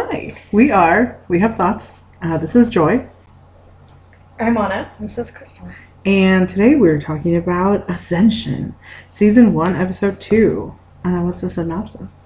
Hi, we have thoughts. This is Joy. I'm Anna. This is Crystal. And today we're talking about Ascension, Season 1, Episode 2. What's the synopsis?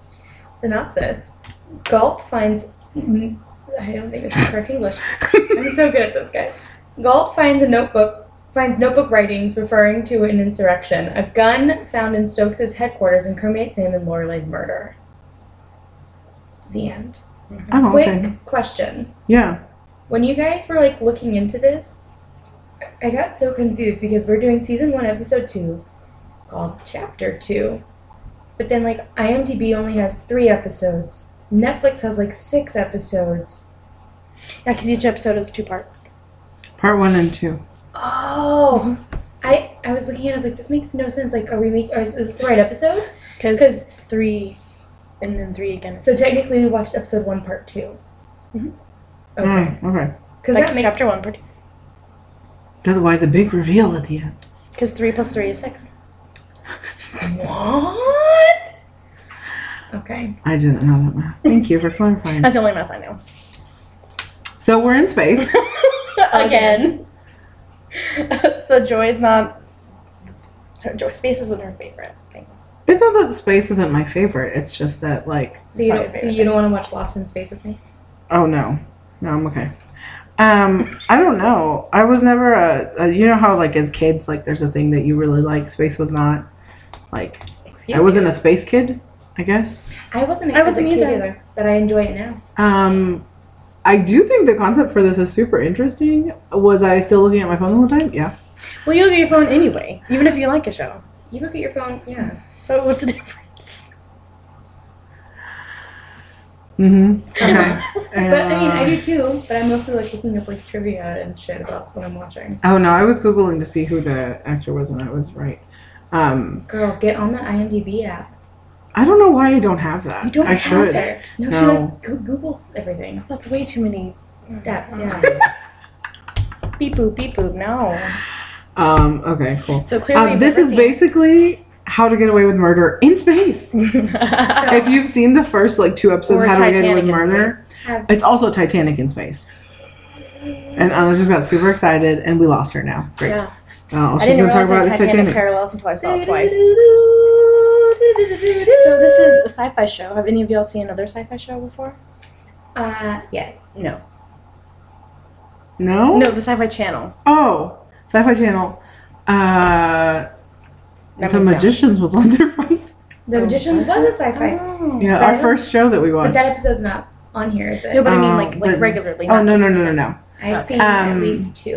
Galt finds... I don't think this is correct English. I'm so good at this, guys. Galt finds notebook writings referring to an insurrection, a gun found in Stokes' headquarters incriminates him in Lorelei's murder. The end. Oh, okay. Quick question. Yeah. When you guys were looking into this, I got so confused because we're doing Season 1, Episode 2 called Chapter 2. But then IMDb only has 3 episodes. Netflix has 6 episodes. Yeah, because each episode is 2 parts. Part 1 and 2. Oh! I was looking at it, I was like, this makes no sense. A remake, or is this the right episode? Because 3 and then 3 again. So technically we watched Episode 1, Part 2. Mm-hmm. Okay. Okay. Because that makes... Chapter 1, Part 2. That's why the big reveal at the end. Because 3 plus 3 is 6. What? Okay. I didn't know that math. Thank you for clarifying. That's the only math I know. So we're in space. Again. So Joy's not... Space isn't her favorite thing. It's not that space isn't my favorite. It's just that, So you don't want to watch Lost in Space with me? Oh, no. No, I'm okay. I don't know. I was never you know how, as kids, there's a thing that you really like. Space was not, I wasn't a space kid, I guess. I wasn't either, but I enjoy it now. I do think the concept for this is super interesting. Was I still looking at my phone all the time? Yeah. Well, you look at your phone anyway, even if you like a show. You look at your phone, yeah. So what's the difference? Mm-hmm. Okay. But I do too, but I'm mostly looking up trivia and shit about what I'm watching. Oh no, I was Googling to see who the actor was and I was right. Girl, get on the IMDb app. I don't know why I don't have that. You don't I have should. it. No, she Googles everything. That's way too many Steps, yeah. Beep boop, no. Okay, cool. So clearly this is basically How to Get Away with Murder in Space. If you've seen the first 2 episodes of How to Get Away with Murder, it's also Titanic in space. And Anna just got super excited and we lost her now. Great. Yeah. All I she's didn't gonna talk realize about is Titanic Titanic. parallels until I saw it twice. So this is a sci-fi show. Have any of y'all seen another sci-fi show before? Yes. No. No? No, the Sci-Fi Channel. Oh, Sci-Fi Channel. The Magicians was on there, right? The Magicians was a sci-fi. Oh. Yeah, our first show that we watched. But that episode's not on here, is it? No, but I mean regularly. Oh, no. I've seen at least 2.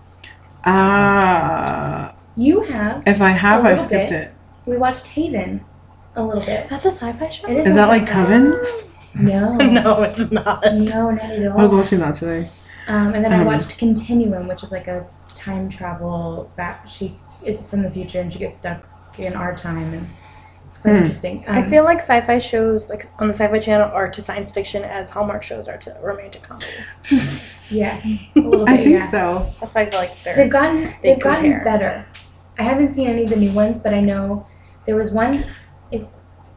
You have. If I have, I've little skipped bit. it. We watched Haven a little bit. That's a sci-fi show? It Is that a sci-fi. Coven? No. No, it's not. No, not at all. I was watching that today. And then I watched Continuum, which is a time travel back. She is from the future and she gets stuck in our time, and it's quite interesting. I feel like sci-fi shows on the Sci-Fi Channel are to science fiction as Hallmark shows are to romantic comedies. Yeah, a little bit. I think so. That's why I feel like they've gotten better. I haven't seen any of the new ones, but I know there was one. It's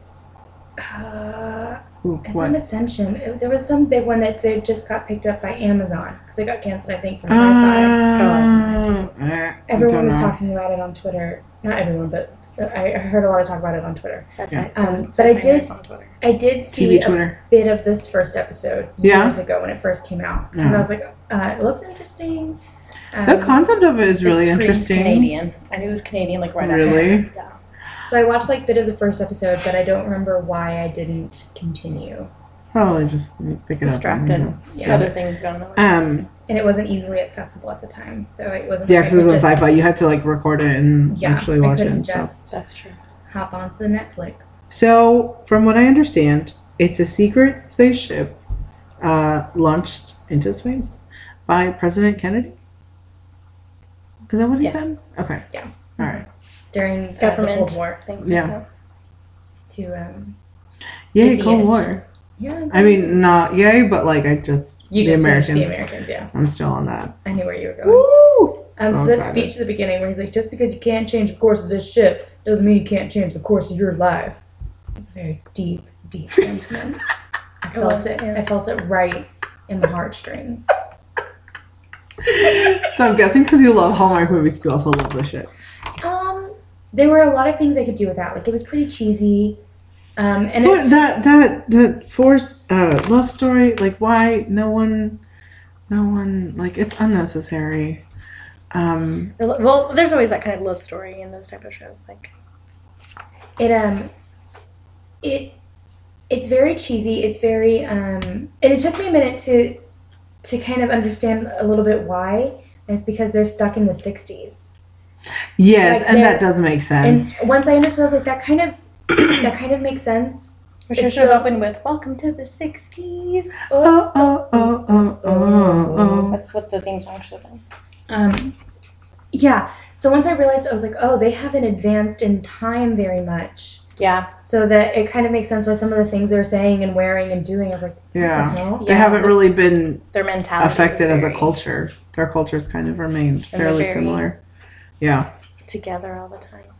not Ascension. There was some big one that they just got picked up by Amazon because it got canceled, I think, from Sci-Fi. Everyone was talking about it on Twitter. Not everyone, but I heard a lot of talk about it on Twitter. But I did see a bit of this first episode years ago when it first came out because I was like, it looks interesting. The concept of it is really interesting. Canadian. I knew it was Canadian, right after. Really? Yeah. So I watched a bit of the first episode, but I don't remember why I didn't continue. Probably just pick it distracted. up. Other things going on. And it wasn't easily accessible at the time, so it wasn't. Yeah, because it was on Sci-Fi. You had to record it and actually watch it. That's true. Hop onto the Netflix. So, from what I understand, it's a secret spaceship launched into space by President Kennedy. Is that what he said? Okay. Yeah. All right. During government Cold War, things. Yeah. Yay, Cold War. Yeah. I mean, not yay, but I just the Americans. Yeah. I'm still on that. I knew where you were going. Woo! So that speech at the beginning where he's like, just because you can't change the course of this ship doesn't mean you can't change the course of your life. It's a very deep sentiment. I felt it. Yeah. I felt it right in the heartstrings. So I'm guessing because you love Hallmark movies, you also love this shit. There were a lot of things I could do without. Like, it was pretty cheesy. And that forced love story, like, why no one, like, it's unnecessary. Well, there's always that kind of love story in those type of shows. Like, it's very cheesy. It's very and it took me a minute to kind of understand a little bit why. And it's because they're stuck in the 60s. Yes, like, and that does make sense. And once I understood, I was like, that kind of makes sense. We should have opened with "Welcome to the 60s." That's what the theme song should have been. Yeah. So once I realized, I was like, oh, they haven't advanced in time very much. Yeah. So that it kind of makes sense by some of the things they're saying and wearing and doing. I was like, yeah. They haven't really been their mentality affected as a culture. Their cultures kind of remained fairly similar. Yeah. Together all the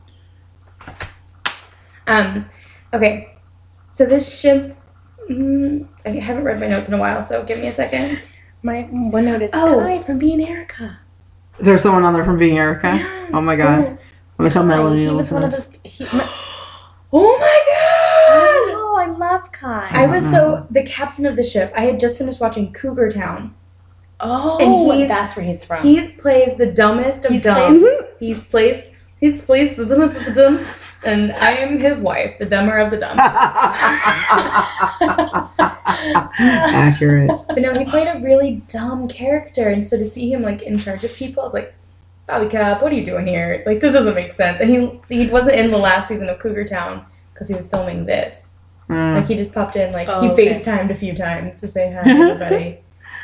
time. Okay. So this ship, I haven't read my notes in a while, so give me a second. My one note is Kai from Being Erica. There's someone on there from Being Erica? Yes. Oh my god. I'm gonna tell Melanie. He was one of those. Oh my god! I know, I love Kai. I was the captain of the ship. I had just finished watching Cougar Town. Oh, and that's where he's from. He plays the dumbest of dumb. He plays the dumbest of the dumb, and I am his wife, the dumber of the dumb. Accurate. But no, he played a really dumb character, and so to see him like in charge of people, I was like, Bobby Cap, what are you doing here? Like, this doesn't make sense. And he wasn't in the last season of Cougar Town because he was filming this. Like, he just popped in, like, he FaceTimed a few times to say hi to everybody.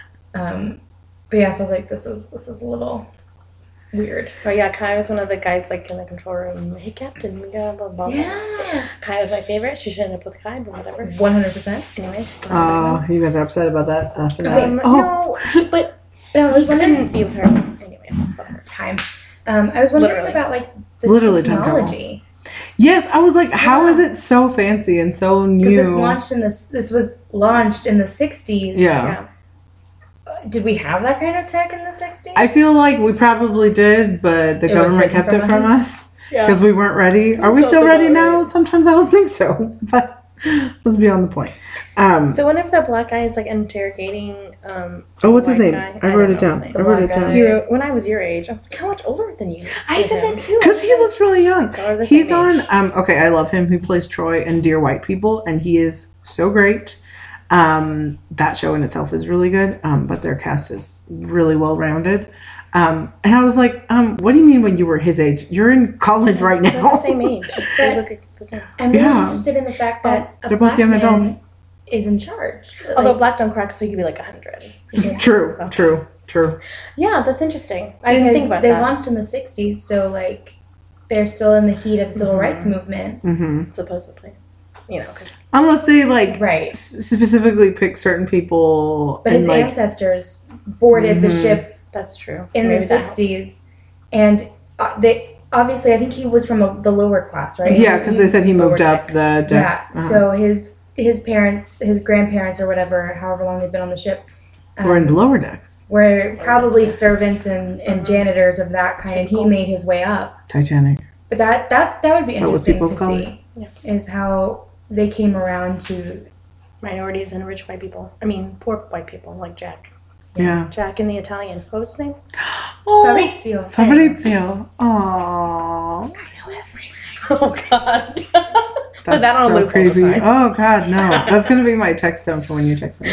But yeah, so I was like, this is a little weird. But yeah, Kai was one of the guys, like, in the control room. Hey, Captain, we got blah, blah, blah. Yeah. Kai was my favorite. She should end up with Kai, but whatever. 100%. Anyways. Oh, you guys are upset about that? No, but I was wondering be with her. Anyways, whatever. Time. I was wondering about, like, the technology. Yes, I was like, how is it so fancy and so new? Because this was launched in the 60s. Yeah. Did we have that kind of tech in the 60s? I feel like we probably did, but the government kept it from us because we weren't ready. Are we still ready now? Sometimes I don't think so, but let's be on the point. So one of the black guys like interrogating. What's his name? I wrote it down. When I was your age, I was like, how much older than you? I said that too. Because he looks really young. He's on. Okay, I love him. He plays Troy in Dear White People, and he is so great. That show in itself is really good, but their cast is really well rounded. And I was like, what do you mean when you were his age? You're in college right now. They're the same age. They look the same. I'm really interested in the fact that they're both young adults. Is in charge. Although black don't crack, so he could be like 100. True. Yeah, that's interesting. I didn't think about that. They launched in the 60s, so like they're still in the heat of the civil rights movement. Mm-hmm. Supposedly. You know, because unless they specifically pick certain people. But his ancestors boarded the ship. That's true. In the 60s, and they obviously, I think he was from the lower class, right? Yeah, because they said he moved up the decks. Yeah, so his parents, his grandparents, or whatever, however long they've been on the ship, were in the lower decks. Were probably servants and janitors of that kind, and he made his way up. Titanic. But that would be interesting to see. Is how they came around to minorities and rich white people. I mean, poor white people like Jack. Yeah. Jack and the Italian. What was his name? Fabrizio. Aww. I know everything. Oh God. That's that on so creepy. Oh God, no. That's gonna be my text tone for when you text me.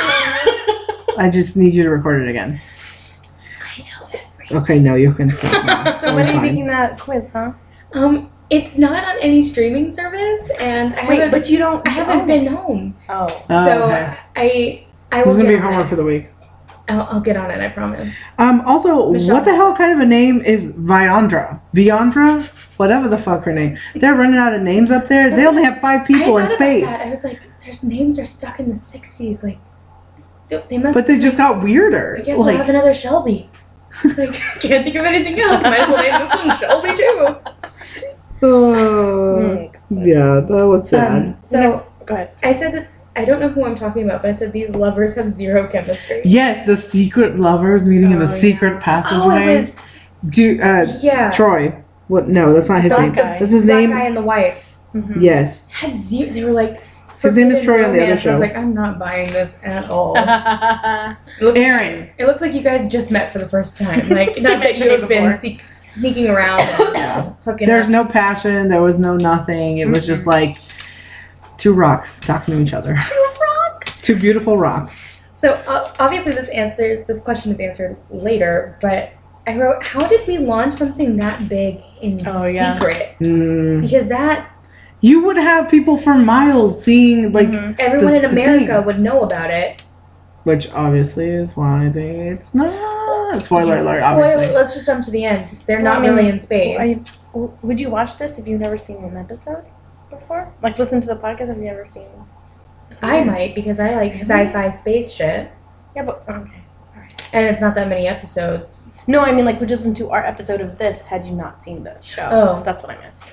I just need you to record it again. I know everything. Okay, no, you can stop now. So when are you making that quiz, huh? It's not on any streaming service, and I haven't been home. Oh. So okay. I will. This is gonna be homework for the week. I'll get on it, I promise. Also, Michelle. What the hell kind of a name is Viandra? Whatever the fuck her name. They're running out of names up there. They only have 5 people in space. I was like, their names are stuck in the 60s. Like, they must. But they just got weirder. I guess we'll have another Shelby. Like, can't think of anything else. Might as well name this one Shelby too. Yeah, that was sad. So go ahead. I said that I don't know who I'm talking about, but it said these lovers have zero chemistry. Yes, the secret lovers meeting in the secret passageway. Oh, it was... yeah. Troy. What? No, that's not his name. That's his name. That guy and the wife. Mm-hmm. Yes. Had zero... They were like... His name is Troy on the other show. I was like, I'm not buying this at all. Aaron. It looks like you guys just met for the first time. Like, not that you have been sneaking around and hooking There's up. no passion. There was no nothing. It was just like two rocks talking to each other. Two beautiful rocks. So obviously this question is answered later, but I wrote, how did we launch something that big in secret? Because that... You would have people for miles seeing, like... Everyone in America would know about it. Which obviously is why it's not... Spoiler alert, obviously. Let's just jump to the end. They're not really in space. Would you watch this if you've never seen an episode before? Like, listen to the podcast if you've never seen... I might, because I like sci-fi space shit. Yeah, but... Okay. Alright. And it's not that many episodes. No, I mean, like, would you listen to our episode of this had you not seen the show? Oh. That's what I'm asking.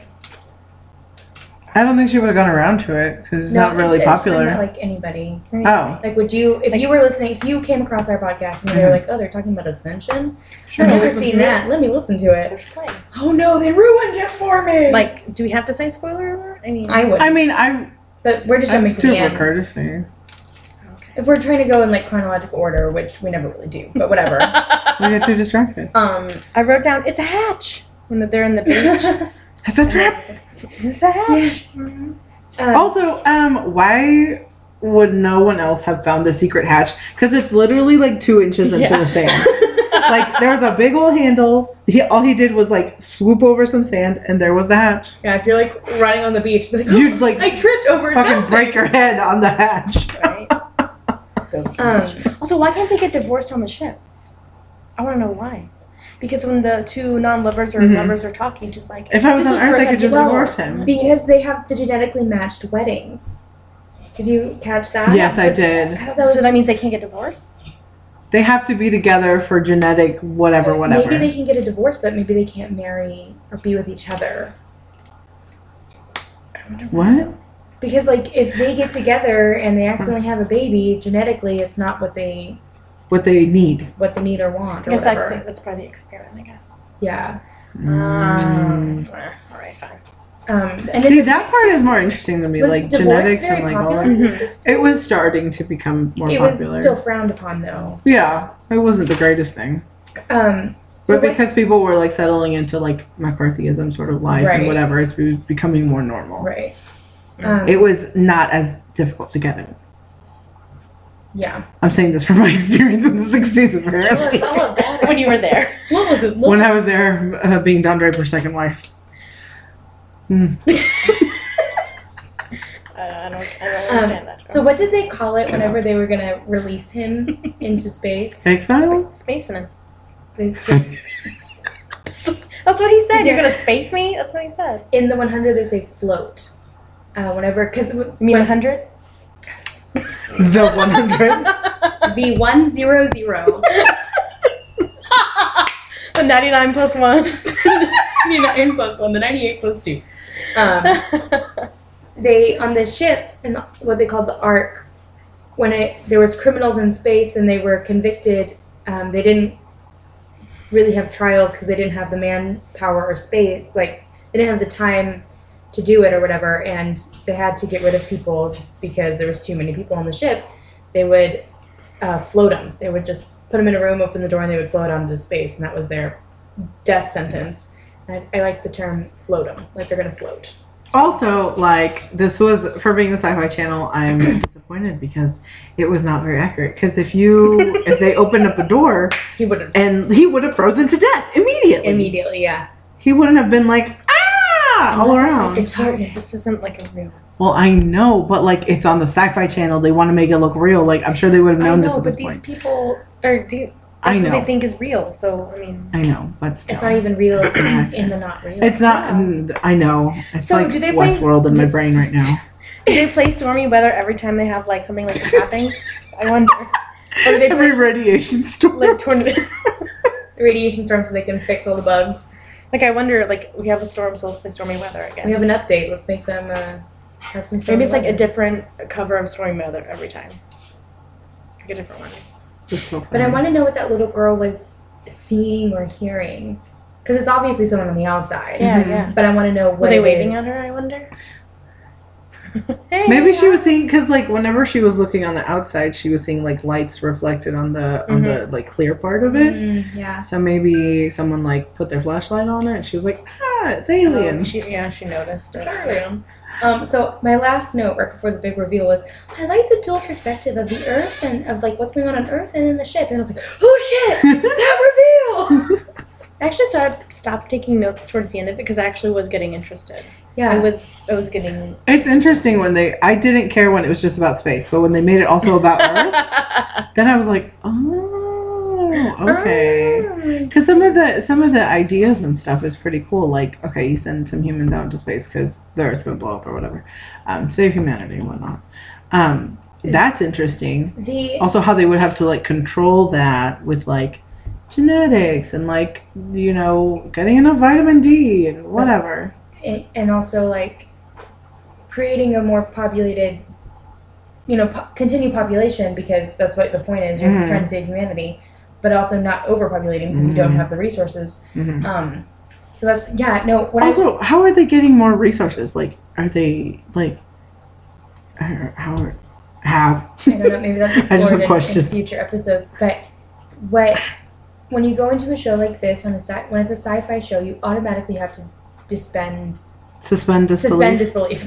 I don't think she would have gone around to it because it's not really popular. Not like anybody. Oh. Like, would you, if you were listening, if you came across our podcast and you were like, oh, they're talking about Ascension? Sure. I've never seen that. Let me listen to it. Push play. Oh no, they ruined it for me! Like, do we have to say spoiler alert? I would. But we're just jumping to the end. Courtesy. Okay. If we're trying to go in like chronological order, which we never really do, but whatever. We get too distracted. I wrote down, it's a hatch! When they're in the beach. It's a trap! It's a hatch! Yes. Also, why would no one else have found the secret hatch? Because it's literally like 2 inches into the sand. Like, there was a big old handle. All he did was like swoop over some sand, and there was the hatch. Yeah, I feel like running on the beach. Like, You'd like I tripped over fucking nothing. break your head on the hatch. Right? Also, why can't they get divorced on the ship? I want to know why. Because when the two non-lovers or lovers are talking, just like... If I was on Earth, I could just divorce him. Because they have the genetically matched weddings. Did you catch that? Yes, I did. So that means they can't get divorced? They have to be together for genetic whatever. Maybe they can get a divorce, but maybe they can't marry or be with each other. What? Because, like, if they get together and they accidentally have a baby, genetically it's not what they need. What they need or want or I guess whatever. that's part of the experiment, I guess. Yeah. All right, fine. And see, that part is more interesting to me, like genetics and like all that. Mm-hmm. It was starting to become more popular. It was still frowned upon, though. Yeah, it wasn't the greatest thing. But because people were like settling into like McCarthyism sort of life and whatever, it's becoming more normal. Right. It was not as difficult to get in. Yeah. I'm saying this from my experience in the 60s, apparently. When you were there. What was it? When I was there, being Don Draper's second wife. I don't understand that. So what did they call it whenever they were going to release him into space? Exile? Spacing him. That's what he said. You're going to space me? That's what he said. In the 100, they say float. Because... You mean 100? The 100? The 100. The 99 plus 1. 99 plus 1. The 98 plus 2. They, on the ship, in what they called the Ark, when there was criminals in space and they were convicted, they didn't really have trials because they didn't have the manpower or space, like, they didn't have the time to do it or whatever, and they had to get rid of people because there was too many people on the ship. They would float them. They would just put them in a room, open the door, and they would float onto space, and that was their death sentence. And I like the term float them, like they're going to float. Also, like, this was, for being the Sci-Fi Channel, I'm disappointed because it was not very accurate. Because if they opened up the door, he would have frozen to death immediately. Immediately, yeah. He wouldn't have been like, all around. This isn't like a real. Well, I know, but like it's on the Sci-Fi Channel. They want to make it look real. Like I'm sure they would have known this at this point. But these people are. That's what they think is real. So I mean. I know, but still. It's not even real. It's in the not real. It's not. I know. It's so like do they Westworld in my brain right now. Do they play Stormy Weather every time they have like something like this happening? I wonder. Or do they every radiation storm? Like tornado. Radiation storm, so they can fix all the bugs. Like, I wonder, like, we have a storm, so let's play Stormy Weather again. We have an update. Let's make them have some strong Maybe it's like a emotions. different cover of Stormy Mother every time. Like a different one. It's so funny. But I want to know what that little girl was seeing or hearing. Because it's obviously someone on the outside. Yeah, Mhm. yeah. But I want to know what Were they it waving is. at her, I wonder? Hey, Maybe she was seeing, because like whenever she was looking on the outside, she was seeing like lights reflected on the like clear part of it. Yeah. So maybe someone like put their flashlight on it and she was like, it's aliens. She noticed it. Aliens. So my last note right before the big reveal was, I like the dual perspective of the Earth and of like what's going on Earth and in the ship. And I was like, oh shit, that reveal! I actually stopped taking notes towards the end of it because I actually was getting interested. Yeah. I was getting... It's interesting when I didn't care when it was just about space, but when they made it also about Earth, then I was like, oh, okay. Because some of the ideas and stuff is pretty cool. Like, okay, you send some humans out into space because the Earth's gonna blow up or whatever, save humanity and whatnot. That's interesting. Also, how they would have to like control that with like genetics and like getting enough vitamin D and whatever. And also like creating a more populated, continued population, because that's what the point is. You're trying to save humanity, but also not overpopulating because you don't have the resources. So that's how are they getting more resources? Like, are they like how? I don't know. Maybe that's I just have explored in questions. future episodes. But when you go into a show like this when it's a sci-fi show, you automatically have to suspend disbelief.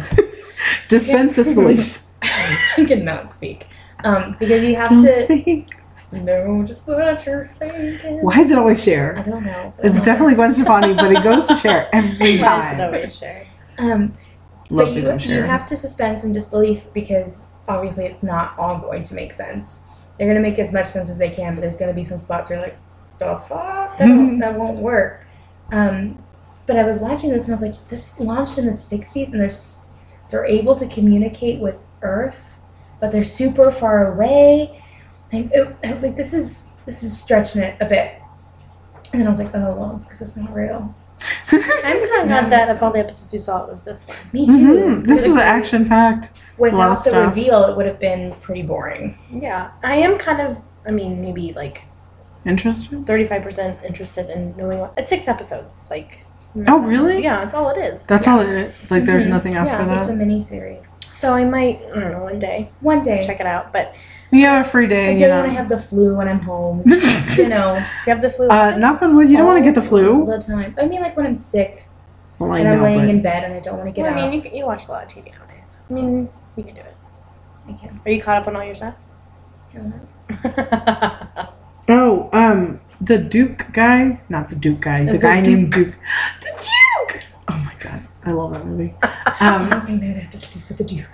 I cannot speak. Because you have to speak. No, just what you're thinking. Why is it always Cher? I don't know. It's definitely Gwen Stefani, but it goes to Cher every time. always Cher. Love But me some Cher. you have to suspend some disbelief because obviously it's not all going to make sense. They're going to make as much sense as they can, but there's going to be some spots where you're like, the fuck? That won't work. But I was watching this and I was like, this launched in the 60s and they're able to communicate with Earth, but they're super far away. And I was like, this is stretching it a bit. And then I was like, oh, well, it's because it's not real. I'm kind of glad that of all the episodes you saw, it was this one. Me too. This was action-packed. Without the reveal, it would have been pretty boring. Yeah. I am kind of, maybe like... Interested? 35% interested in knowing what... It's 6 episodes. Like... Oh, really? Yeah, that's all it is. That's all it is? Like, there's nothing after It's that? just a mini-series. So I might, I don't know, one day. Check it out, but... You have a free day, I don't want to have the flu when I'm home. Do you have the flu? Knock on wood, you don't want to get the flu. All the time. I mean, like when I'm sick well, and I'm laying in bed and I don't want to get out. You watch a lot of TV nowadays. You can do it. I can. Are you caught up on all your stuff? Hell no. Oh, the Duke guy. Not the Duke guy. The guy named Duke. The Duke! Oh my god. I love that movie. I'm hoping that I have to sleep with the Duke.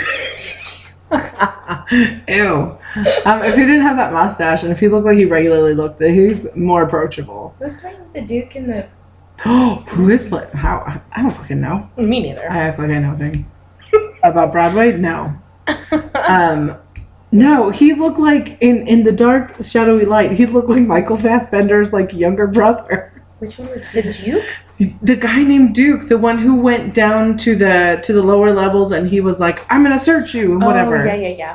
Ew. If he didn't have that mustache and if he looked like he regularly looked, he's more approachable. Who's playing the Duke in the... Who is playing? How? I don't fucking know. Me neither. I act like I know things. About Broadway? No. No, he looked like in the dark, shadowy light, he looked like Michael Fassbender's like younger brother. Which one was the Duke? The guy named Duke, the one who went down to the lower levels and he was like, I'm gonna search you and whatever. Oh, yeah.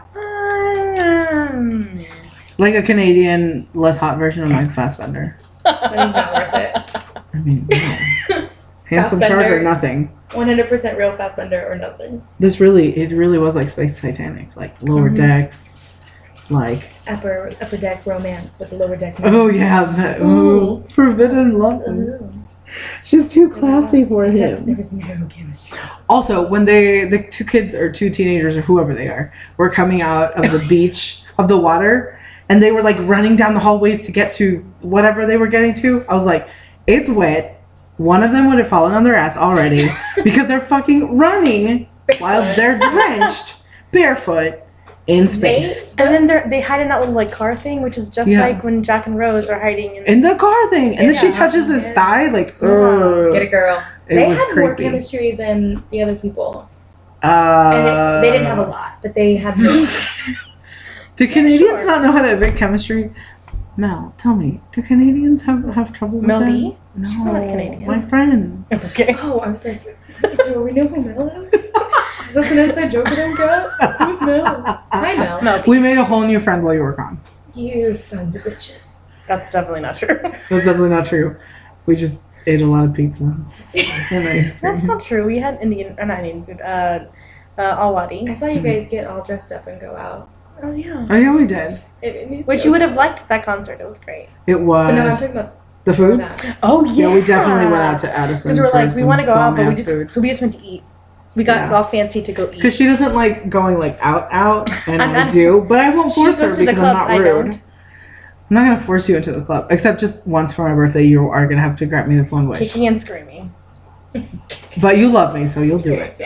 Like a Canadian, less hot version of Michael Fassbender. But he's not worth it. I mean, no. Handsome shark or nothing. 100% real Fassbender or nothing. It really was like Space Titanic, like lower decks, like upper deck romance with the lower deck. Man. Oh yeah, forbidden love. She's too classy for him. There was no chemistry. Also, when the two kids or two teenagers or whoever they are were coming out of the beach of the water, and they were like running down the hallways to get to whatever they were getting to, I was like, it's wet. One of them would have fallen on their ass already because they're fucking running while they're drenched, barefoot, in space. And then they hide in that little like car thing, which is just like when Jack and Rose are hiding in the car thing. And then she touches his thigh, like, ugh. Get a girl. They had more chemistry than the other people. And they didn't have a lot, but they had more. Do Canadians not know how to evict chemistry? Mel, tell me, do Canadians have trouble with Mel that? B? No, she's not Canadian. My friend. Okay. Oh, I was like, do we know who Mel is? Is this an inside joke I don't get? Who's Mel? Hi, Mel. Melby. We made a whole new friend while you were gone. You sons of bitches. That's definitely not true. That's definitely not true. We just ate a lot of pizza and ice cream. That's not true. We had not Indian food. Alwadi. I saw you guys get all dressed up and go out. Oh yeah. Oh yeah, we did. Which you would have liked that concert. It was great. It was. But no, I'm talking about the food. that. Oh yeah. Yeah, we definitely went out to Addison. Because we were for like, we some want to go out, but we bomb-ass just went to eat. We got all fancy to go eat. Because she doesn't like going like out, and I I'm do, but I won't force her goes to the because I'm clubs, not I rude. don't. I'm not gonna force you into the club, except just once for my birthday. You are gonna have to grant me this one wish. Kicking and screaming. But you love me, so you'll do it.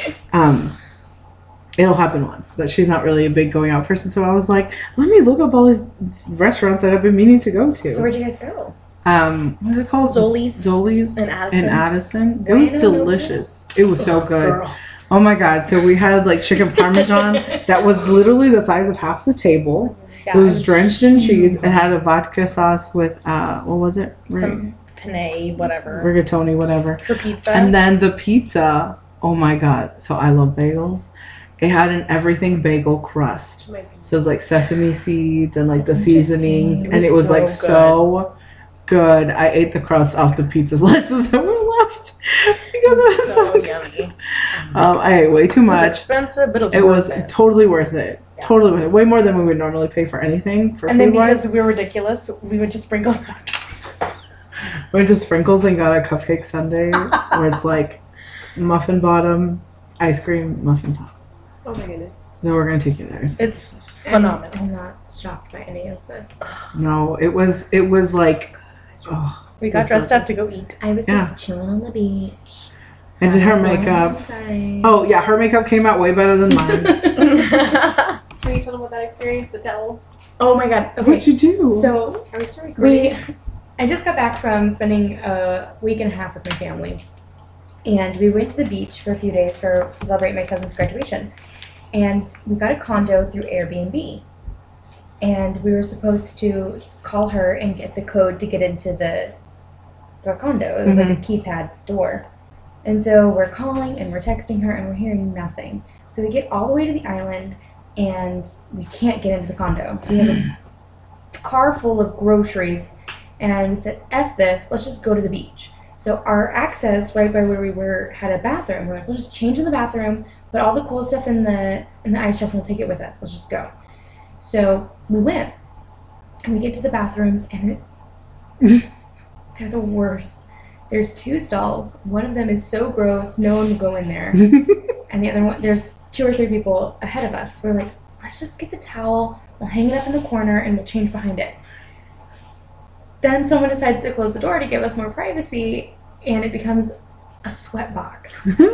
It'll happen once, but she's not really a big going out person. So I was like, let me look up all these restaurants that I've been meaning to go to. So where'd you guys go? What is it called? Zoli's in Addison. Addison. It was delicious. It was so good. Girl. Oh my god! So we had like chicken parmesan that was literally the size of half the table. Yeah, It was drenched in cheese. It had a vodka sauce with what was it? Some penne, whatever. Rigatoni, whatever. For pizza. And then the pizza. Oh my god! So I love bagels. It had an everything bagel crust. So it was like sesame seeds and like That's the seasonings, It and it was so like good. so good. I ate the crust off the pizza slices that were left because it was so good. yummy. I ate way too It was much. expensive, but It was worth it. totally worth it. Yeah. Totally worth it. Way more than we would normally pay for anything. For And then food-wise. because we were ridiculous, we went to Sprinkles. We went to Sprinkles and got a cupcake sundae where it's like muffin bottom, ice cream, muffin top. Oh my goodness. So we're gonna take you there. It's phenomenal. I'm not shocked by any of this. No, it was like, oh. We got It's dressed so up to go eat. I was Yeah. just chilling on the beach. I did her Having a makeup. long time. Oh yeah, her makeup came out way better than mine. Can you tell them about that experience? The towel. Oh my god. Okay. What'd you do? So Are we still recording? I just got back from spending a week and a half with my family, and we went to the beach for a few days to celebrate my cousin's graduation, and we got a condo through Airbnb, and we were supposed to call her and get the code to get into the condo. It was like a keypad door, and so we're calling and we're texting her and we're hearing nothing. So we get all the way to the island, and we can't get into the condo. We have a car full of groceries. And we said, F this, let's just go to the beach. So our access right by where we were had a bathroom. We're like, we'll just change in the bathroom, put all the cool stuff in the ice chest and we'll take it with us. Let's just go. So we went. And we get to the bathrooms and they're the worst. There's 2 stalls. One of them is so gross, no one will go in there. And the other one, there's 2 or 3 people ahead of us. We're like, let's just get the towel, we'll hang it up in the corner and we'll change behind it. Then someone decides to close the door to give us more privacy, and it becomes a sweat box.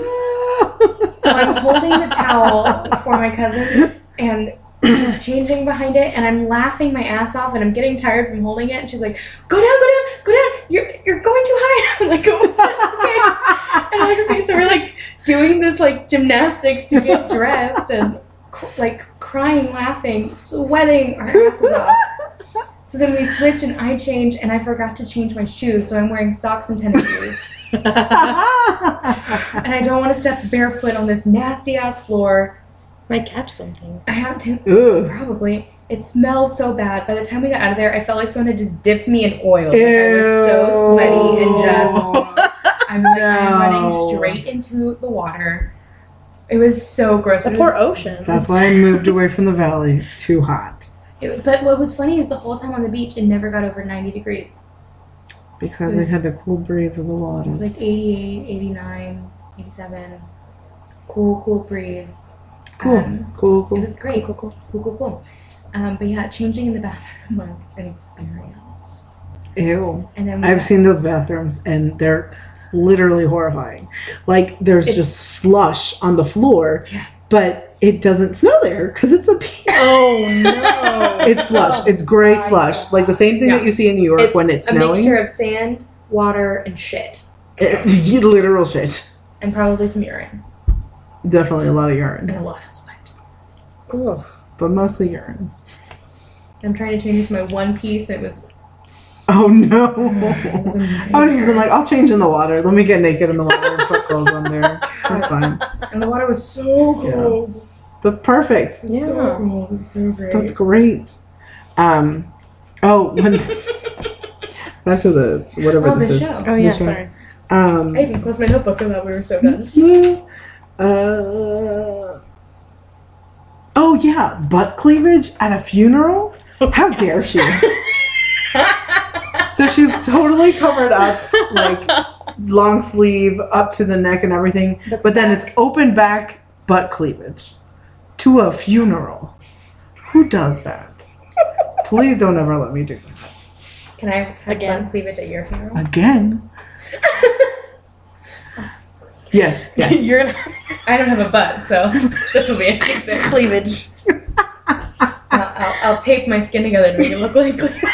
So I'm holding the towel for my cousin, and she's changing behind it, and I'm laughing my ass off, and I'm getting tired from holding it, and she's like, go down, you're going too high. I'm like, okay. And I'm like, okay, so we're like doing this like gymnastics to get dressed, and like crying, laughing, sweating our asses off. So then we switch and I change, and I forgot to change my shoes, so I'm wearing socks and tennis shoes. And I don't want to step barefoot on this nasty ass floor. Might catch something. I have to. Ugh. Probably. It smelled so bad. By the time we got out of there, I felt like someone had just dipped me in oil. Like I was so sweaty and just. I'm running straight into the water. It was so gross. The poor ocean. That's why I moved away from the valley. Too hot. But what was funny is the whole time on the beach, it never got over 90 degrees. Because it had the cool breeze of the water. It was like 88, 89, 87. Cool breeze. Cool. It was great. Cool. But yeah, changing in the bathroom was an experience. Ew. And then I've seen those bathrooms, and they're literally horrifying. Like, there's just slush on the floor, but it doesn't smell there because it's a beach. Oh no! It's slush. It's gray slush, like the same thing that you see in New York when it's snowing. a mixture of sand, water, and shit, Literal shit. and probably some urine Definitely a lot of urine, and a lot of sweat. Ugh. but mostly urine. I'm trying to change it to my one piece, and it was. Oh no! It was a I would just been like, I'll change in the water. Let me get naked in the water and put clothes on there. That's fine. And the water was so cold. That's perfect. Yeah. So cold. It was so great. That's great. When back to the whatever this is. show. Oh yeah, The show. sorry. I even closed my notebook so that we were so done. Oh yeah, butt cleavage at a funeral? How dare she? So she's totally covered up, like long sleeve up to the neck and everything, but then it's open back butt cleavage to a funeral. Who does that? Please don't ever let me do that. Can I have Again. butt cleavage at your funeral? Again? Yes. You're gonna I don't have a butt, so this will be interesting. cleavage. I'll tape my skin together to make it look like cleavage.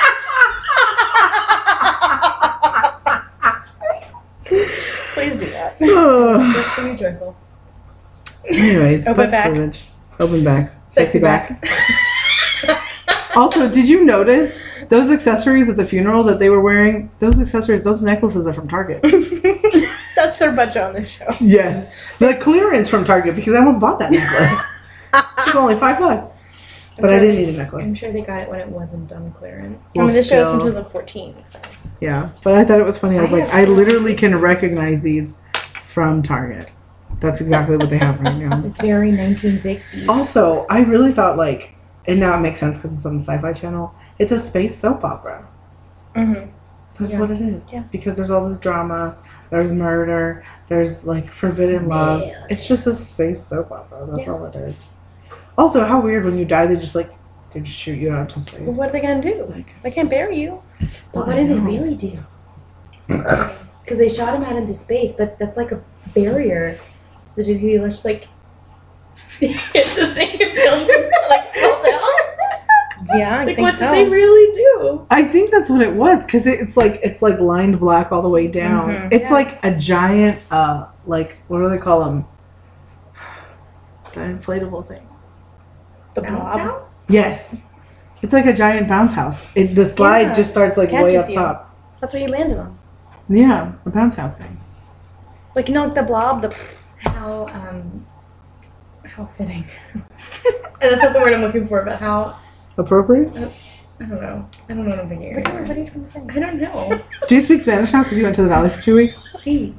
Please do that. Just for you, Joyful. Anyways, Open butt back. cleavage. Open back. Sexy back. Also, did you notice those accessories at the funeral that they were wearing? Those accessories, those necklaces are from Target. That's their budget on this show. Yes. The clearance from Target, because I almost bought that necklace. It's only $5. But I didn't need a necklace. I'm sure they got it when it wasn't on clearance. Some of Well, this show is from still. 2014. So. Yeah. But I thought it was funny. I was I like, have I some. literally can recognize these from Target. That's exactly what they have right now. It's very 1960s. Also, I really thought, like, and now it makes sense because it's on the Sci-Fi Channel, it's a space soap opera. Mm-hmm. That's Yeah. what it is. Yeah. Because there's all this drama, there's murder, there's, like, forbidden love. Yeah. It's just a space soap opera. That's Yeah. all it is. Also, how weird when you die, they just shoot you out to space. Well, what are they gonna do? Like, They can't bury you. But what did they really do? Because they shot him out into space, but that's like a barrier. So did he just like hit the thing and fell down? Yeah, I Like think what so. did they really do? I think that's what it was because it's like lined black all the way down. Mhm. It's Yeah. like a giant like what do they call them? The inflatable things. The Bounce blob. house? Yes, it's like a giant bounce house. The slide Yeah. just starts like way Catches up you. top. That's what you landed on. Yeah, a bounce house thing. Like like the blob. The How fitting. And that's not the word I'm looking for, but how Appropriate? I don't know. I don't know what I'm thinking. what anymore. are you trying to say? I don't know. Do you speak Spanish now because you went to the valley for 2 weeks? See.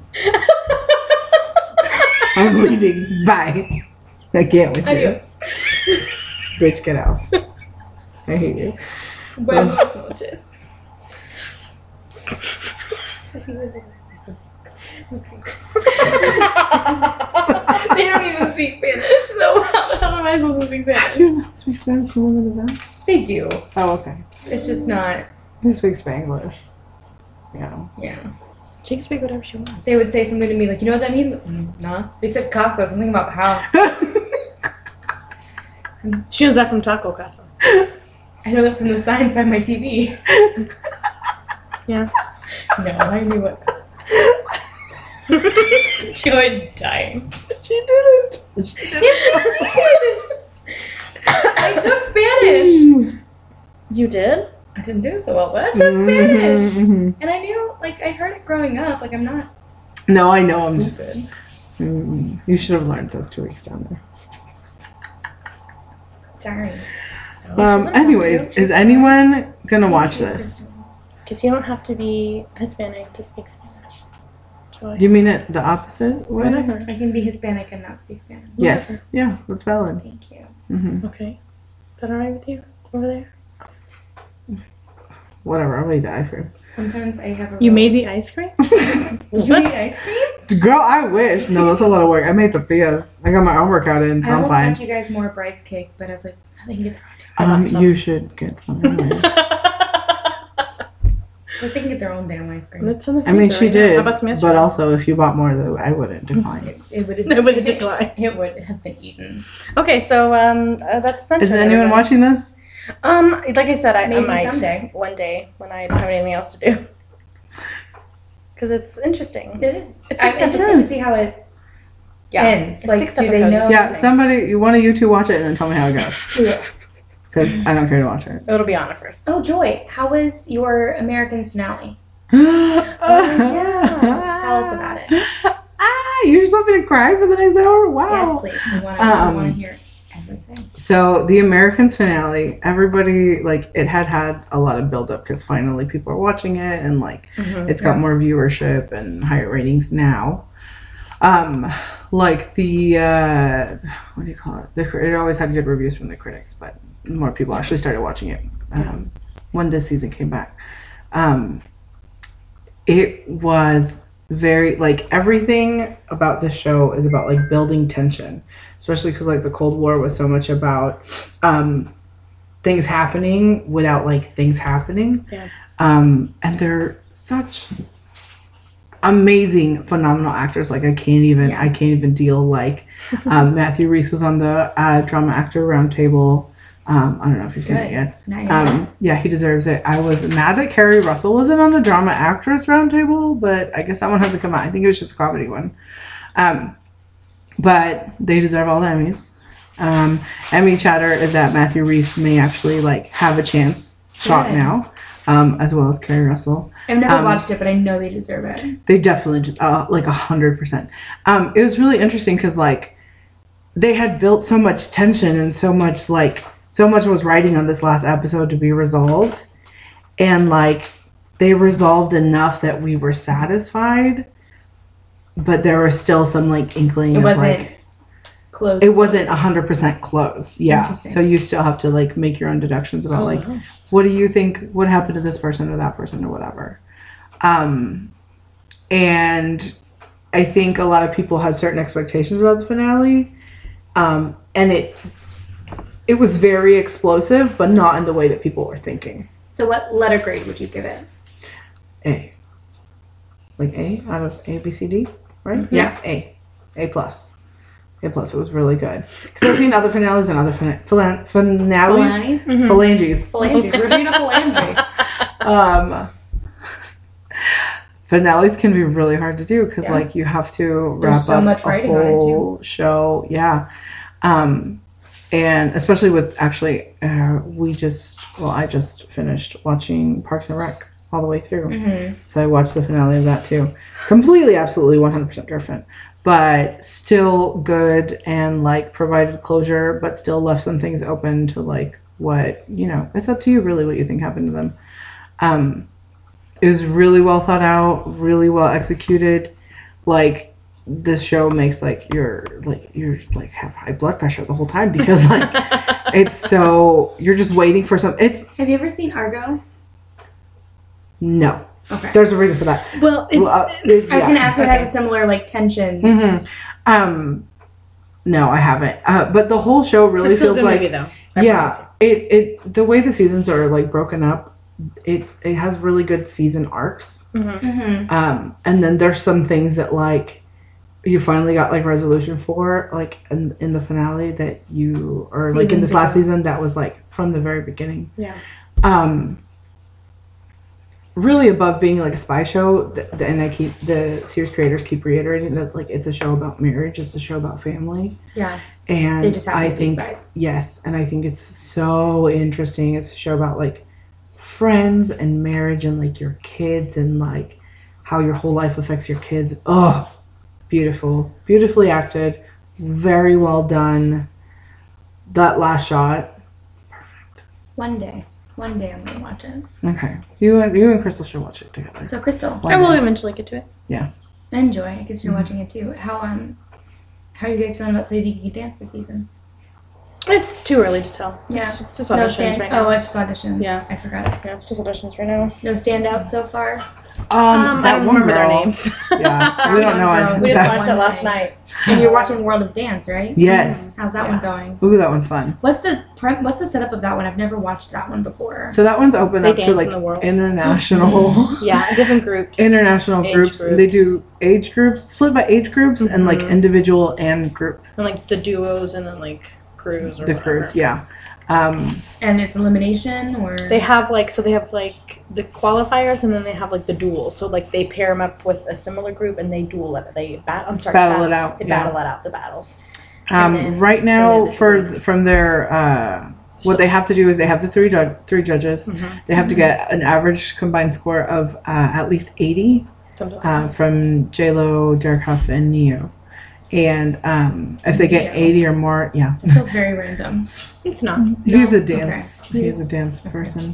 I'm leaving. Bye. I can't with you. Adios. Bitch, get out. I hate you. Buenas noches. They don't even speak Spanish, so how the hell am I supposed to speak Do Spanish? you not speak Spanish from women to them? They do. Oh, okay. It's just not. You speak Spanglish. Yeah. Yeah. She can speak whatever she wants. They would say something to me like, you know what that means? Nah. They said casa, something about the house. She knows that from Taco Casa. I know that from the signs by my TV. Yeah. No, I knew what casa. Joy's dying. She didn't. I took Spanish. You did? I didn't do so well, but I took Spanish. Mhm. And I knew, like, I heard it growing up. Like, I'm not No, I know. I'm just. stupid. You should have learned those 2 weeks down there. Sorry. Anyways, is anyone gonna watch this? Because you don't have to be Hispanic to speak Spanish. Joy. Do you mean it the opposite way? Whatever. I can be Hispanic and not speak Spanish. Yes. Yeah, that's valid. Thank you. Hmm. Okay. Is that alright with you? Over there? Whatever. I'll eat the ice cream. Sometimes I have a You real- made the ice cream? You made ice cream? Girl, I wish. No, that's a lot of work. I made tortillas. I got my own workout in, so I I'm almost fine. got you guys more bride's cake, but I was like, they can get their You should get some. Anyways. they can get their own damn ice cream. It's in the I mean, freezer she right now. did. How about some yesterday? But also, if you bought more, though, I wouldn't decline it. It would It would decline. It would have been eaten. Okay, so that's essentially Is anyone everybody. watching this? Like I said, I Maybe might someday. one day when I don't have anything else to do. Because it's interesting. It is. It's I'm 6 interested to episodes. see how it Yeah. ends. It's Like, 6 do they episodes. know? Yeah, one of you two watch it and then tell me how it goes. Yeah. Because I don't care to watch it. It'll be Anna first. Oh, Joy, how was your Americans finale? yeah. Tell us about it. You just want me to cry for the next hour? Wow. Yes, please. We want to hear everything. So the Americans finale, everybody, like, it had a lot of buildup because finally people are watching it and, like, it's got more viewership and higher ratings now. Like the, what do you call it? It always had good reviews from the critics, but more people actually started watching it when this season came back. It was very, like, everything about this show is about, like, building tension, especially because, like, the Cold War was so much about things happening without, like, things happening. And they're such amazing, phenomenal actors. Like, I can't even deal. Like, Matthew Rhys was on the Drama Actor Roundtable. I don't know if you've seen it yet. Yeah, he deserves it. I was mad that Kerry Russell wasn't on the Drama Actress Roundtable, but I guess that one hasn't come out. I think it was just a comedy one. But they deserve all the Emmys. Emmy chatter is that Matthew Rhys may actually, like, have a chance shot now, as well as Kerry Russell. I've never watched it, but I know they deserve it. They definitely, like, 100%. It was really interesting because, like, they had built so much tension and so much was riding on this last episode to be resolved. And, like, they resolved enough that we were satisfied, but there was still some, like, inkling of, like, closed. It wasn't 100% closed. Yeah. So you still have to, like, make your own deductions about, like, what do you think would happen to this person or that person or whatever. And I think a lot of people had certain expectations about the finale. And it was very explosive, but not in the way that people were thinking. So what letter grade would you give it? A. Like A out of A, B, C, D, right? Yeah, A. A plus. A plus. It was really good. Because I've seen other finales and other finales. Phalanges? Phalanges. Regina Phalange. Finales can be really hard to do because, like, you have to wrap so up much a whole show. Yeah. And especially with, actually, I just finished watching Parks and Rec all the way through. So I watched the finale of that too. Completely, absolutely, 100% different. But still good and, like, provided closure, but still left some things open to, like, what, you know, it's up to you really what you think happened to them. It was really well thought out, really well executed. Like, this show makes, like, you're have high blood pressure the whole time because, like, it's so, you're just waiting for some. Have you ever seen Argo? No. Okay. There's a reason for that. Well, I was gonna ask if it has a similar, like, tension. No, I haven't. But the whole show really feels like, movie, though. It the way the seasons are, like, broken up, it has really good season arcs. And then there's some things that, like, you finally got, like, resolution for, like, in the finale that you, or like in this last season that was, like, from the very beginning. Yeah. Really above being, like, a spy show, and the series creators keep reiterating that, like, it's a show about marriage, it's a show about family. Yeah. And they just have to be spies. Yes, and I think it's so interesting. It's a show about, like, friends and marriage and, like, your kids and, like, how your whole life affects your kids. Oh, beautiful. Beautifully acted. Very well done. That last shot, perfect. One day I'm gonna watch it. Okay. You and Crystal should watch it together. So, Crystal. I will eventually get to it. Yeah. Enjoy. I guess you're watching it too. How are you guys feeling about So You Think You Can Dance this season? It's too early to tell. Yeah. It's just auditions right now. Oh, it's just auditions. Yeah. I forgot it. Yeah, it's just auditions right now. No standouts so far? I don't remember their names. Yeah, we don't know. We just watched it last night. And you're watching World of Dance, right? Yes. How's that one going? Ooh, that one's fun. What's the setup of that one? I've never watched that one before. So that one's open up to, like, international. Yeah, different groups. International groups. They do age groups, split by age groups, and, like, individual and group. And, like, the duos and then, like, crews or the whatever. crews, yeah. And it's elimination, or they have, like, the qualifiers and then they have, like, the duels. So, like, they pair them up with a similar group and they duel it. Battle it out. They battle it out, the battles. Right now, from their what they have to do is they have the three judges. They have to get an average combined score of at least 80. from J-Lo, Derek Huff, and Neo. And if they get 80 or more, yeah. It feels very random. It's not. He's a dance. Okay. He's a dance person.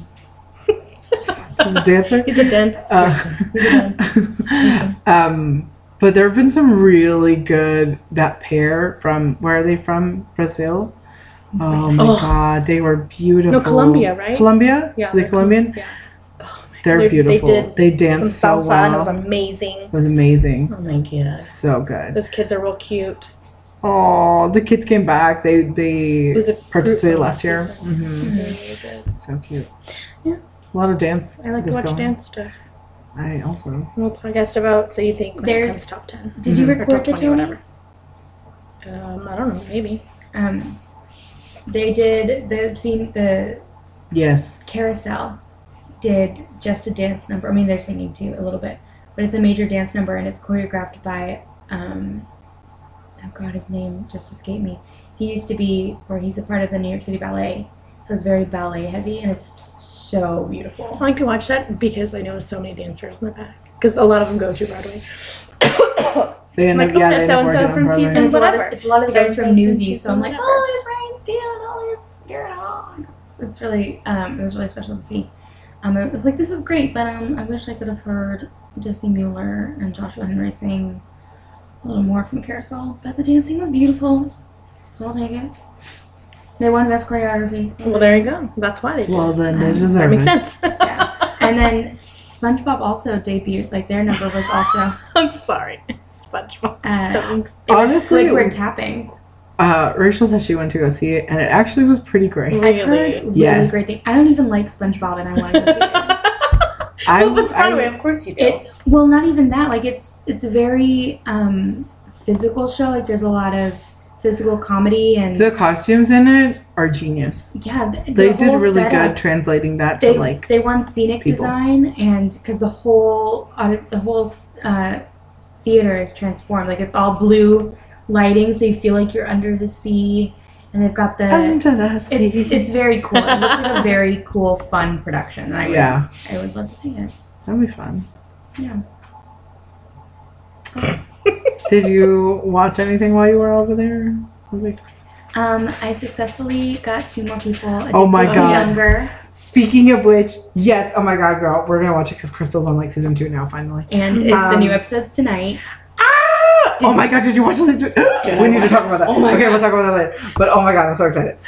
He's a dancer? He's a dance person. He's a dance person. But there have been some really good, that pair from, where are they from? Brazil? Oh my god, they were beautiful. No, Colombia, right? Colombia? Yeah. Are they Colombian? Yeah. Oh my They're beautiful. They danced some salsa, so well. and it was amazing. It was amazing. Oh my god. So good. Those kids are real cute. Oh, the kids came back. They participated last year. Mm-hmm. Mm-hmm. So cute. Yeah. A lot of dance. I like to watch dance stuff. I also. We'll podcast about So You Think when it comes top 10. Did you record the Tonys? I don't know, maybe. They did the Yes. Carousel did just a dance number. I mean, they're singing too a little bit, but it's a major dance number and it's choreographed by oh god, his name just escaped me. He used to be, or he's a part of the New York City Ballet, so it's very ballet heavy and it's so beautiful. I like to watch that because I know so many dancers in the back, because a lot of them go to Broadway. They end up, that's so and so from season whatever. It's a lot of stars from Newsies, so I'm like, oh, there's Ryan Steele, oh, there's Garrett Hahn. It's really, it was really special to see. I was like, this is great, but I wish I could have heard Jesse Mueller and Joshua Henry sing a little more from Carousel. But the dancing was beautiful, so I'll take it. They won Best Choreography. So well, there you go. That's why they did. Well, then they deserve that makes it. sense. Yeah. And then SpongeBob also debuted. Like, their number was also... I'm sorry. SpongeBob. It was Squidward tapping. Rachel said she went to go see it, and it actually was pretty great. Really? I've heard really great things. I don't even like SpongeBob, and I want to go see it. Well, if it's Broadway, of course you do. Well, not even that. Like, it's a very physical show. Like, there's a lot of physical comedy, and the costumes in it are genius. Yeah, they did really good translating that to like. They won scenic design, and because the whole theater is transformed. Like, it's all blue lighting, so you feel like you're under the sea. And they've got it's very cool. It looks like a very cool, fun production. I would love to see it. That'd be fun. Yeah. Did you watch anything while you were over there? I successfully got 2 more people addicted to Younger. Speaking of which, yes. Oh my god, girl, we're gonna watch it because Crystal's on like season 2 now, finally. And the new episode's tonight. Oh my god, did you watch this? We need to talk about that. We'll talk about that later. But oh my god, I'm so excited.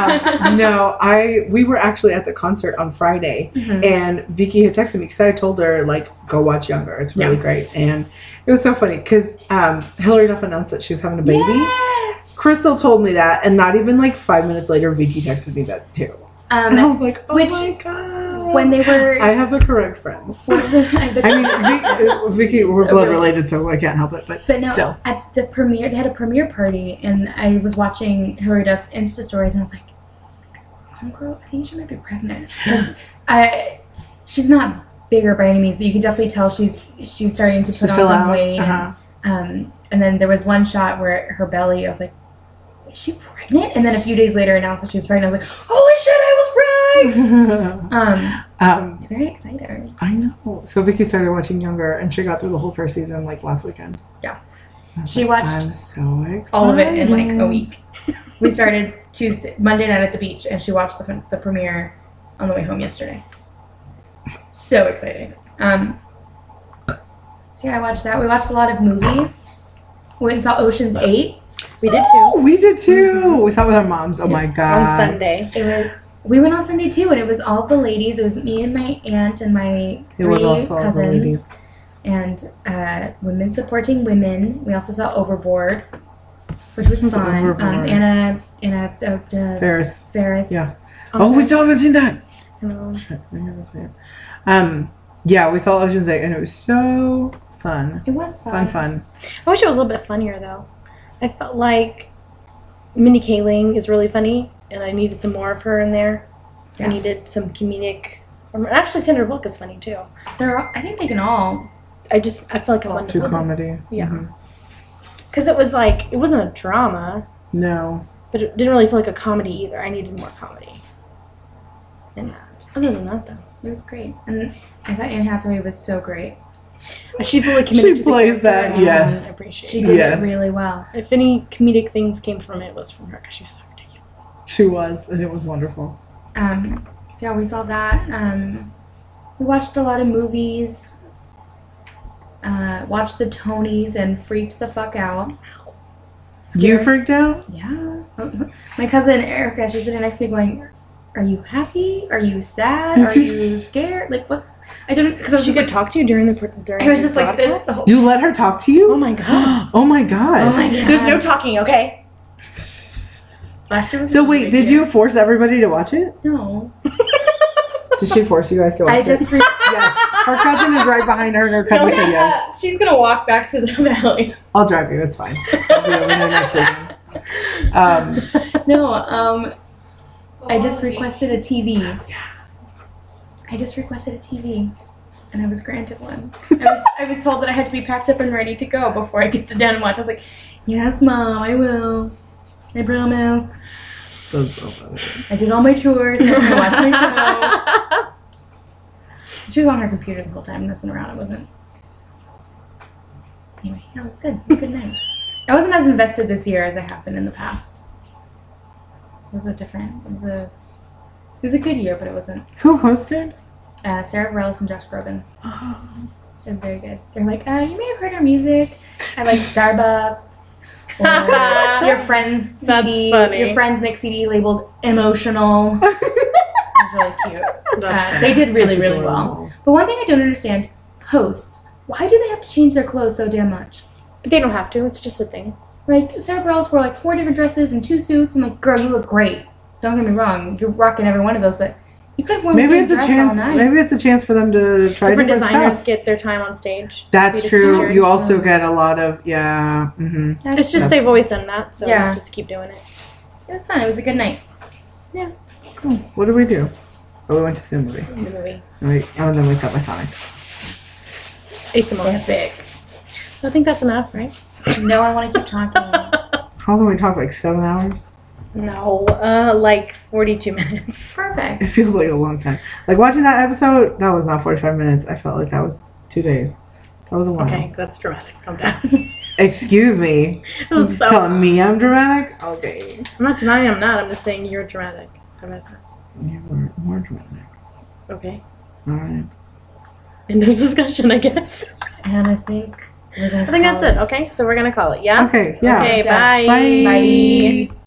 We were actually at the concert on Friday, and Vicky had texted me because I told her like, go watch Younger. It's really great, and it was so funny because Hilary Duff announced that she was having a baby. Yes! Crystal told me that, and not even like 5 minutes later, Vicky texted me that too. And I was like, oh my god. When they were... I have the correct friends. I mean, Vicky, we're blood related, so I can't help it. But no, still. At the premiere, they had a premiere party, and I was watching Hilary Duff's Insta stories, and I was like, homegirl, I think she might be pregnant. Because she's not bigger by any means, but you can definitely tell she's starting to put on some weight. And then there was one shot where her belly, I was like, is she pregnant? And then a few days later announced that she was pregnant. I was like, holy shit, I was right! Very excited. I know. So Vicky started watching Younger, and she got through the whole first season like last weekend. Yeah. She watched I'm so excited. all of it in like a week. We started Monday night at the beach, and she watched the premiere on the way home yesterday. So exciting. So yeah, I watched that. We watched a lot of movies. We went and saw Ocean's 8. We did too. We did too. We saw it with our moms. Oh my god. On Sunday. We went on Sunday too, and it was all the ladies. It was me and my aunt and my 3 cousins. And women supporting women. We also saw Overboard, which was fun. Anna Faris. Yeah. Oh, we still haven't seen that. No. Shit, we haven't seen it. Yeah, we saw Ocean's 8, and it was so fun. It was fun. Fun. I wish it was a little bit funnier though. I felt like Mindy Kaling is really funny, and I needed some more of her in there. Yeah. I needed some comedic. Actually, Sandra Bullock is funny too. I think they can all. I feel like I wanted to comedy. Yeah. Because it was like, it wasn't a drama. No. But it didn't really feel like a comedy either. I needed more comedy in that. Other than that, though. It was great. And I thought Anne Hathaway was so great. She fully committed She to plays the character. that, yes. I appreciate She it. did Yes. it really well. If any comedic things came from it, was from her because she was so ridiculous. She was, and it was wonderful. So yeah, we saw that. We watched a lot of movies. Watched the Tonys and freaked the fuck out. You freaked out? Yeah. My cousin Erica, she's sitting next to me going, "Are you happy? Are you sad? Are you scared? Like, what's?" I don't. Because She could talk to you during the I was just like this. broadcast? The whole You let her talk to you? Oh my god. Oh my god. Oh my god. There's no talking, okay? Last year was So a wait, big did year. you force everybody to watch it? No. Did she force you guys to watch I it? just. Yes. Her cousin is right behind her, and her cousin said yes. She's gonna walk back to the valley. I'll drive you. It's fine. I'll be over there next weekend. No. I just requested a TV. I just requested a TV, and I was granted one. I was told that I had to be packed up and ready to go before I could sit down and watch. I was like, "Yes, Mom, I will. I promise." That's so funny. I did all my chores and I'm gonna watch my show. She was on her computer the whole time, messing around. It wasn't. Anyway, yeah, it was good. It was a good night. I wasn't as invested this year as I have been in the past. It was a good year, but it wasn't. Who hosted? Sarah Bareilles and Josh Groban. It was very good. They're like, you may have heard our music at like Starbucks or your friend's CD. That's funny. Your friends make CD labeled emotional. It was really cute. They did really, really well. But one thing I don't understand, hosts, why do they have to change their clothes so damn much? They don't have to. It's just a thing. Like, Sarah Bareilles wore like 4 different dresses and 2 suits. I'm like, girl, you look great. Don't get me wrong. You're rocking every one of those, but you could have worn Maybe the it's same a dress all chance. night. Maybe it's a chance for them to try Different different designers stuff. get their time on stage. That's Be true. different. You also get a lot of Mm-hmm. It's just they've always done that, so Yeah. let's just keep doing it. It was fun. It was a good night. Cool. What did we do? Oh, we went to see the movie. The movie. And then we sat by Sonic. Ate some more. Epic. So I think that's enough, right? No, I want to keep talking. How long did we talk? Like 7 hours? No, like 42 minutes. Perfect. It feels like a long time. Like watching that episode, that was not 45 minutes. I felt like that was 2 days. That was a while. Okay, that's dramatic. Calm down. Excuse me. It was so- Telling me I'm dramatic? Okay. I'm not denying I'm not. I'm just saying you're dramatic. How about that? You were more dramatic. Okay. Alright. End of discussion, I guess. And I think we're gonna I think that's it. Okay, so we're gonna call it. Yeah. Okay, yeah. Okay. Done. Bye. Bye. Bye.